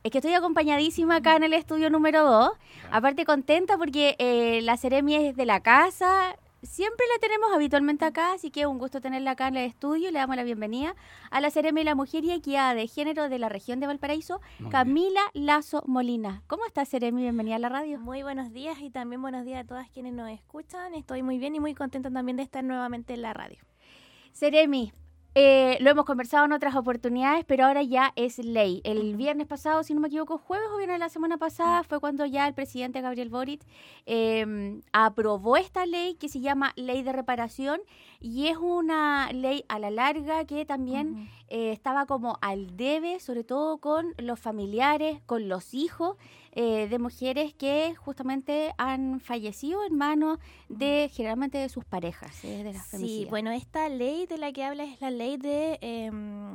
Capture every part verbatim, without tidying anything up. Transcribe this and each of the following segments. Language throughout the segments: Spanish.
Es que estoy acompañadísima acá en el estudio número dos. Aparte contenta porque eh, la Seremi es de la casa. Siempre la tenemos habitualmente acá, así que un gusto tenerla acá en el estudio. Le damos la bienvenida a la Seremi de la Mujer y Equidad de Género de la región de Valparaíso, Muy Camila bien. Lazo Molina. ¿Cómo estás, Seremi? Bienvenida a la radio. Muy buenos días y también buenos días a todas quienes nos escuchan. Estoy muy bien y muy contenta también de estar nuevamente en la radio. Seremi, Eh, lo hemos conversado en otras oportunidades, pero ahora ya es ley. El viernes pasado, si no me equivoco, jueves o viernes de la semana pasada, fue cuando ya el presidente Gabriel Boric eh, aprobó esta ley que se llama Ley de Reparación, y es una ley a la larga que también uh-huh. eh, estaba como al debe, sobre todo con los familiares, con los hijos eh, de mujeres que justamente han fallecido en manos de, generalmente, de sus parejas, eh, de las femicidas. Sí, bueno, esta ley de la que habla es la ley de eh,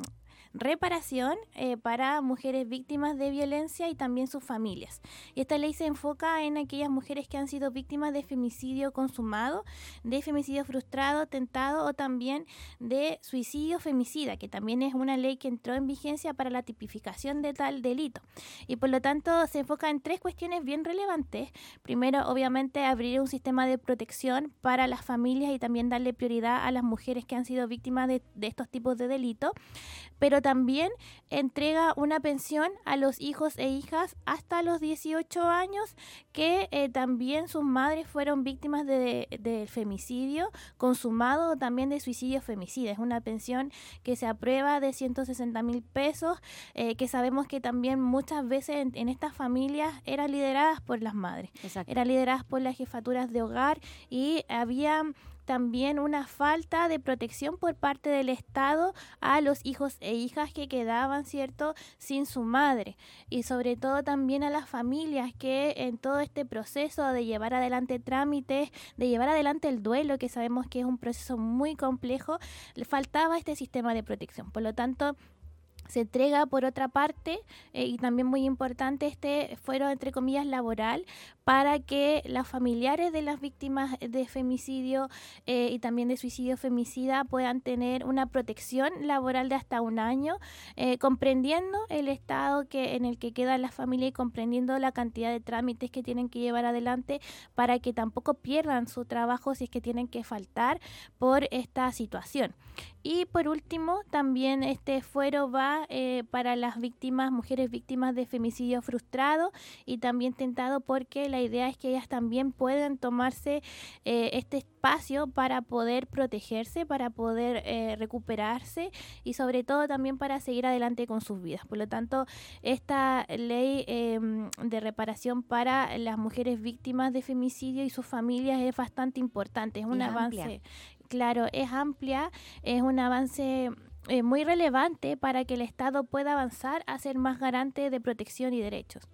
reparación eh, para mujeres víctimas de violencia y también sus familias. Y esta ley se enfoca en aquellas mujeres que han sido víctimas de femicidio consumado, de femicidio frustrado, tentado o también de suicidio femicida, que también es una ley que entró en vigencia para la tipificación de tal delito. Y por lo tanto se enfoca en tres cuestiones bien relevantes. Primero, obviamente, abrir un sistema de protección para las familias y también darle prioridad a las mujeres que han sido víctimas de, de estos tipos de delitos, pero también entrega una pensión a los hijos e hijas hasta los dieciocho años que eh, también sus madres fueron víctimas de, de, de femicidio consumado o también de suicidio femicida. Es una pensión que se aprueba de ciento sesenta mil pesos, eh, que sabemos que también muchas veces en, en estas familias eran lideradas por las madres, Exacto. eran lideradas por las jefaturas de hogar y había también una falta de protección por parte del Estado a los hijos e hijas que quedaban, ¿cierto?, sin su madre, y sobre todo también a las familias que en todo este proceso de llevar adelante trámites, de llevar adelante el duelo, que sabemos que es un proceso muy complejo, le faltaba este sistema de protección. Por lo tanto, se entrega por otra parte, eh, y también muy importante, este fuero entre comillas laboral para que los familiares de las víctimas de femicidio eh, y también de suicidio femicida puedan tener una protección laboral de hasta un año, eh, comprendiendo el estado que en el que queda la familia y comprendiendo la cantidad de trámites que tienen que llevar adelante para que tampoco pierdan su trabajo si es que tienen que faltar por esta situación. Y por último, también este fuero va eh, para las víctimas, mujeres víctimas de femicidio frustrado y también tentado, porque la idea es que ellas también pueden tomarse eh, este espacio para poder protegerse, para poder eh, recuperarse y sobre todo también para seguir adelante con sus vidas. Por lo tanto, esta ley eh, de reparación para las mujeres víctimas de femicidio y sus familias es bastante importante, es un es avance. Amplia. Claro, es amplia, es un avance eh, muy relevante para que el Estado pueda avanzar a ser más garante de protección y derechos.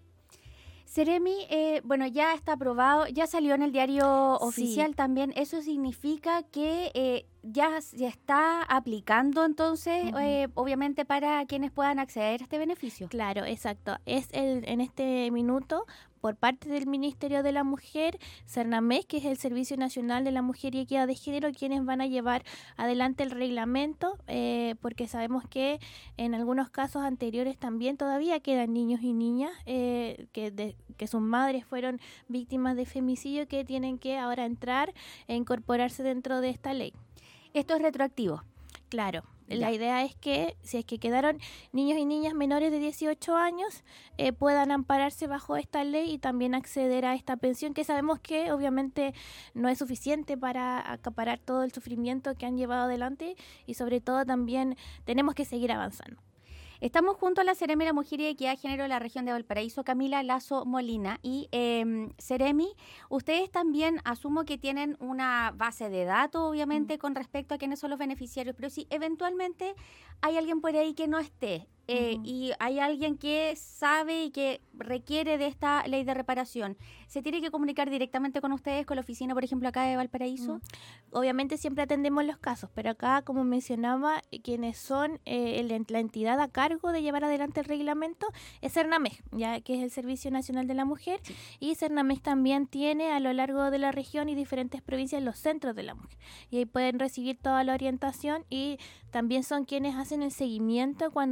Seremi, eh, bueno, ya está aprobado, ya salió en el diario oficial Sí. también. ¿Eso significa que eh, ya se está aplicando entonces, uh-huh. eh, obviamente, para quienes puedan acceder a este beneficio? Claro, exacto. Es el en este minuto, por parte del Ministerio de la Mujer, Cernamés, que es el Servicio Nacional de la Mujer y Equidad de Género, quienes van a llevar adelante el reglamento, eh, porque sabemos que en algunos casos anteriores también todavía quedan niños y niñas eh, que, de, que sus madres fueron víctimas de femicidio, que tienen que ahora entrar e incorporarse dentro de esta ley. ¿Esto es retroactivo? Claro. Ya. La idea es que si es que quedaron niños y niñas menores de dieciocho años, eh, puedan ampararse bajo esta ley y también acceder a esta pensión, que sabemos que obviamente no es suficiente para acaparar todo el sufrimiento que han llevado adelante, y sobre todo también tenemos que seguir avanzando. Estamos junto a la Seremi de la Mujer y Equidad de Género de la región de Valparaíso, Camila Lazo Molina. Y eh, Seremi, ustedes también asumo que tienen una base de datos, obviamente, mm. con respecto a quiénes son los beneficiarios, pero si eventualmente hay alguien por ahí que no esté, eh, mm. y hay alguien que sabe y que requiere de esta ley de reparación, ¿se tiene que comunicar directamente con ustedes, con la oficina, por ejemplo, acá de Valparaíso? Mm. Obviamente siempre atendemos los casos, pero acá, como mencionaba, quienes son eh, el, la entidad a cargo de llevar adelante el reglamento es Cernamés, ya que es el Servicio Nacional de la Mujer, sí. Y Cernamés también tiene a lo largo de la región y diferentes provincias los centros de la mujer, y ahí pueden recibir toda la orientación, y también son quienes hacen el seguimiento cuando este tipo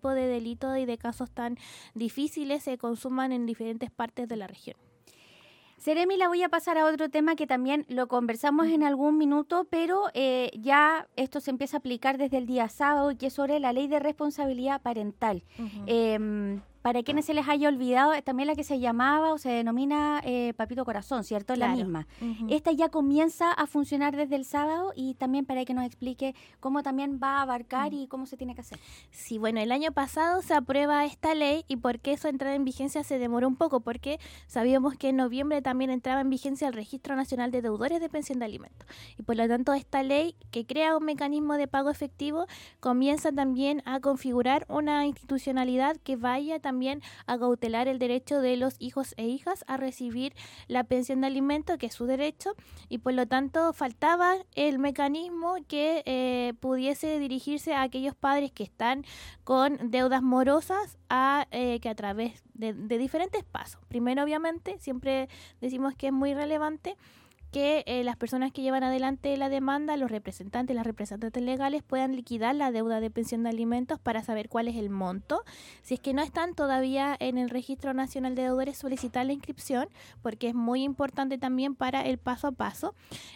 tipo de delitos y de casos tan difíciles se consuman en diferentes partes de la región. Seremi, la voy a pasar a otro tema que también lo conversamos en algún minuto, pero eh, ya esto se empieza a aplicar desde el día sábado, y que es sobre la ley de responsabilidad parental. Uh-huh. Eh, para quienes se les haya olvidado, también la que se llamaba o se denomina eh, Papito Corazón, ¿cierto? Claro. La misma. Uh-huh. Esta ya comienza a funcionar desde el sábado, y también para que nos explique cómo también va a abarcar uh-huh. y cómo se tiene que hacer. Sí, bueno, el año pasado se aprueba esta ley, y por qué su entrada en vigencia se demoró un poco, porque sabíamos que en noviembre también entraba en vigencia el Registro Nacional de Deudores de Pensión de Alimentos. Y por lo tanto, esta ley, que crea un mecanismo de pago efectivo, comienza también a configurar una institucionalidad que vaya también también a cautelar el derecho de los hijos e hijas a recibir la pensión de alimento, que es su derecho, y por lo tanto faltaba el mecanismo que eh, pudiese dirigirse a aquellos padres que están con deudas morosas a eh, que a través de, de diferentes pasos. Primero, obviamente, siempre decimos que es muy relevante que eh, las personas que llevan adelante la demanda, los representantes, las representantes legales, puedan liquidar la deuda de pensión de alimentos para saber cuál es el monto. Si es que no están todavía en el Registro Nacional de Deudores, solicitar la inscripción, porque es muy importante también para el paso a paso.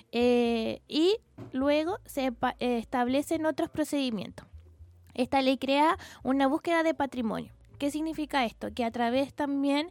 Eh, y luego se pa- eh, establecen otros procedimientos. Esta ley crea una búsqueda de patrimonio. ¿Qué significa esto? Que a través también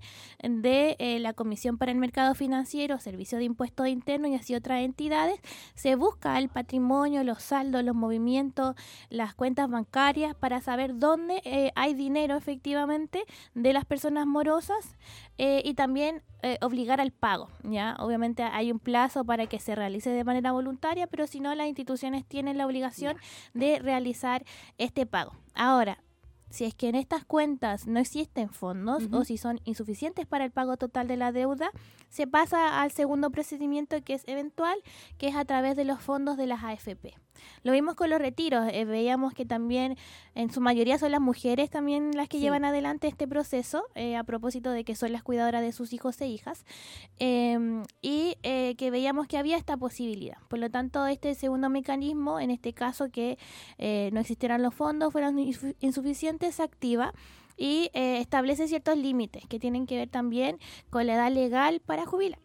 de eh, la Comisión para el Mercado Financiero, Servicio de Impuestos Internos y así otras entidades, se busca el patrimonio, los saldos, los movimientos, las cuentas bancarias para saber dónde eh, hay dinero efectivamente de las personas morosas eh, y también eh, obligar al pago, ¿ya? Obviamente hay un plazo para que se realice de manera voluntaria, pero si no, las instituciones tienen la obligación de realizar este pago. Ahora, si es que en estas cuentas no existen fondos uh-huh. o si son insuficientes para el pago total de la deuda, se pasa al segundo procedimiento, que es eventual, que es a través de los fondos de las A F P. Lo vimos con los retiros, eh, veíamos que también en su mayoría son las mujeres también las que sí. llevan adelante este proceso, eh, a propósito de que son las cuidadoras de sus hijos e hijas, eh, y eh, que veíamos que había esta posibilidad. Por lo tanto, este segundo mecanismo, en este caso que eh, no existieran los fondos, fueron insu- insuficientes, se activa y eh, establece ciertos límites que tienen que ver también con la edad legal para jubilar.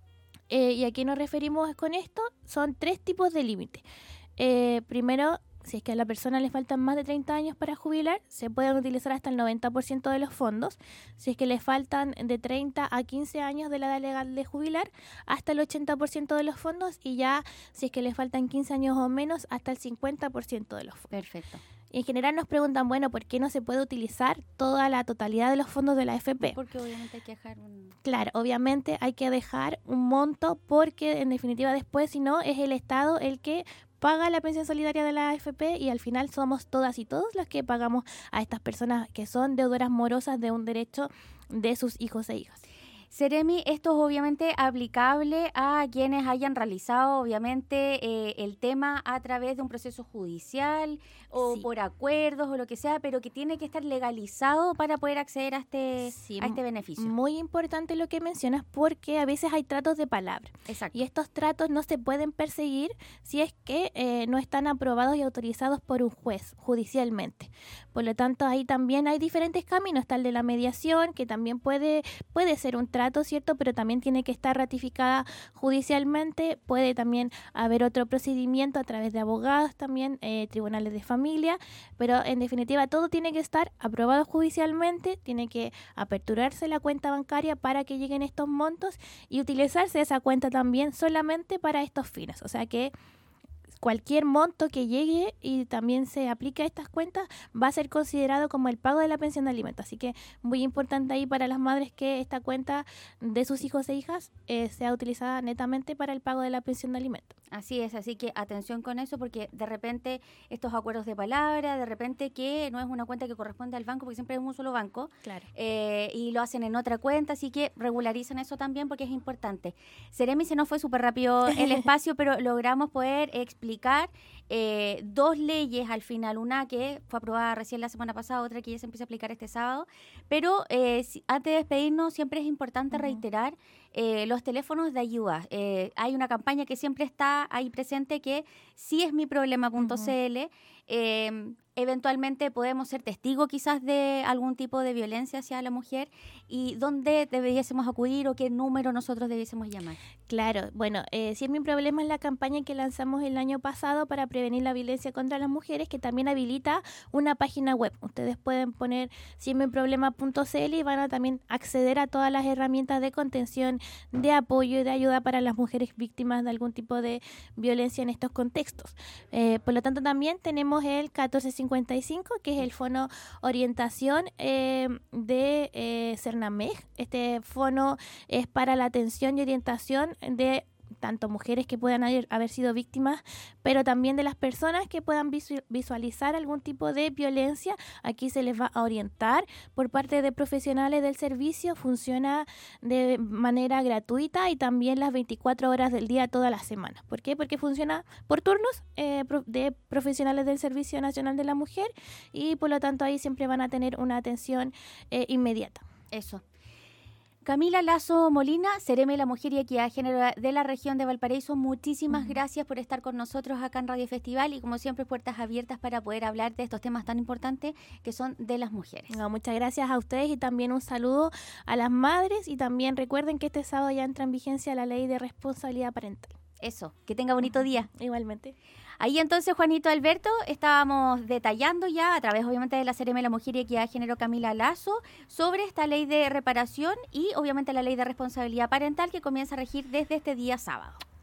Eh, ¿Y a qué nos referimos con esto? Son tres tipos de límites. Eh, primero, si es que a la persona le faltan más de treinta años para jubilar, se pueden utilizar hasta el noventa por ciento de los fondos. Si es que le faltan de treinta a quince años de la edad legal de jubilar, hasta el ochenta por ciento de los fondos, y ya si es que le faltan quince años o menos, hasta el cincuenta por ciento de los fondos. Perfecto. En general nos preguntan, bueno, ¿por qué no se puede utilizar toda la totalidad de los fondos de la A F P? Porque obviamente hay que dejar un... Claro, obviamente hay que dejar un monto, porque en definitiva después, si no, es el Estado el que paga la pensión solidaria de la A F P, y al final somos todas y todos los que pagamos a estas personas que son deudoras morosas de un derecho de sus hijos e hijas. Seremi, esto es obviamente aplicable a quienes hayan realizado obviamente eh, el tema a través de un proceso judicial o sí. por acuerdos o lo que sea, pero que tiene que estar legalizado para poder acceder a este, sí, a este beneficio. Muy importante lo que mencionas, porque a veces hay tratos de palabra. Exacto. Y estos tratos no se pueden perseguir si es que eh, no están aprobados y autorizados por un juez judicialmente. Por lo tanto, ahí también hay diferentes caminos. Está el de la mediación, que también puede, puede ser un trato, ¿cierto? Pero también tiene que estar ratificada judicialmente. Puede también haber otro procedimiento a través de abogados también, eh, tribunales de familia, pero en definitiva todo tiene que estar aprobado judicialmente, tiene que aperturarse la cuenta bancaria para que lleguen estos montos y utilizarse esa cuenta también solamente para estos fines. O sea que cualquier monto que llegue y también se aplique a estas cuentas va a ser considerado como el pago de la pensión de alimentos. Así que muy importante ahí para las madres que esta cuenta de sus hijos e hijas eh, sea utilizada netamente para el pago de la pensión de alimentos. Así es, así que atención con eso, porque de repente estos acuerdos de palabra, de repente que no es una cuenta que corresponde al banco, porque siempre es un solo banco, claro. eh, y lo hacen en otra cuenta, así que regularicen eso también porque es importante. Seremi, se nos fue súper rápido el espacio, pero logramos poder explicar eh, dos leyes al final, una que fue aprobada recién la semana pasada, otra que ya se empieza a aplicar este sábado, pero eh, si, antes de despedirnos siempre es importante uh-huh. reiterar eh, los teléfonos de ayuda. Eh, hay una campaña que siempre está ahí presente, que sí es mi problema punto c l, uh-huh. Eh, eventualmente podemos ser testigos quizás de algún tipo de violencia hacia la mujer y dónde debiésemos acudir o qué número nosotros debiésemos llamar. Claro, bueno, eh, Si es mi problema es la campaña que lanzamos el año pasado para prevenir la violencia contra las mujeres, que también habilita una página web. Ustedes pueden poner si es mi problema punto c l y van a también acceder a todas las herramientas de contención, de apoyo y de ayuda para las mujeres víctimas de algún tipo de violencia en estos contextos. Eh, por lo tanto, también tenemos el catorce cincuenta y cinco, que es el Fono Orientación eh, de eh, Cernamej. Este fono es para la atención y orientación de tanto mujeres que puedan haber, haber sido víctimas, pero también de las personas que puedan visu- visualizar algún tipo de violencia. Aquí se les va a orientar por parte de profesionales del servicio. Funciona de manera gratuita y también las veinticuatro horas del día, toda la semana. ¿Por qué? Porque funciona por turnos eh, pro- de profesionales del Servicio Nacional de la Mujer y por lo tanto ahí siempre van a tener una atención eh, inmediata. Eso. Camila Lazo Molina, Seremi de la Mujer y Equidad de Género de la región de Valparaíso, muchísimas uh-huh. gracias por estar con nosotros acá en Radio Festival y como siempre puertas abiertas para poder hablar de estos temas tan importantes que son de las mujeres. No, muchas gracias a ustedes y también un saludo a las madres y también recuerden que este sábado ya entra en vigencia la ley de responsabilidad parental. Eso, que tenga bonito uh-huh. día. Igualmente. Ahí entonces, Juanito Alberto, estábamos detallando ya, a través obviamente de la Seremi de la Mujer y Equidad de Género Camila Lazo, sobre esta ley de reparación y obviamente la ley de responsabilidad parental que comienza a regir desde este día sábado.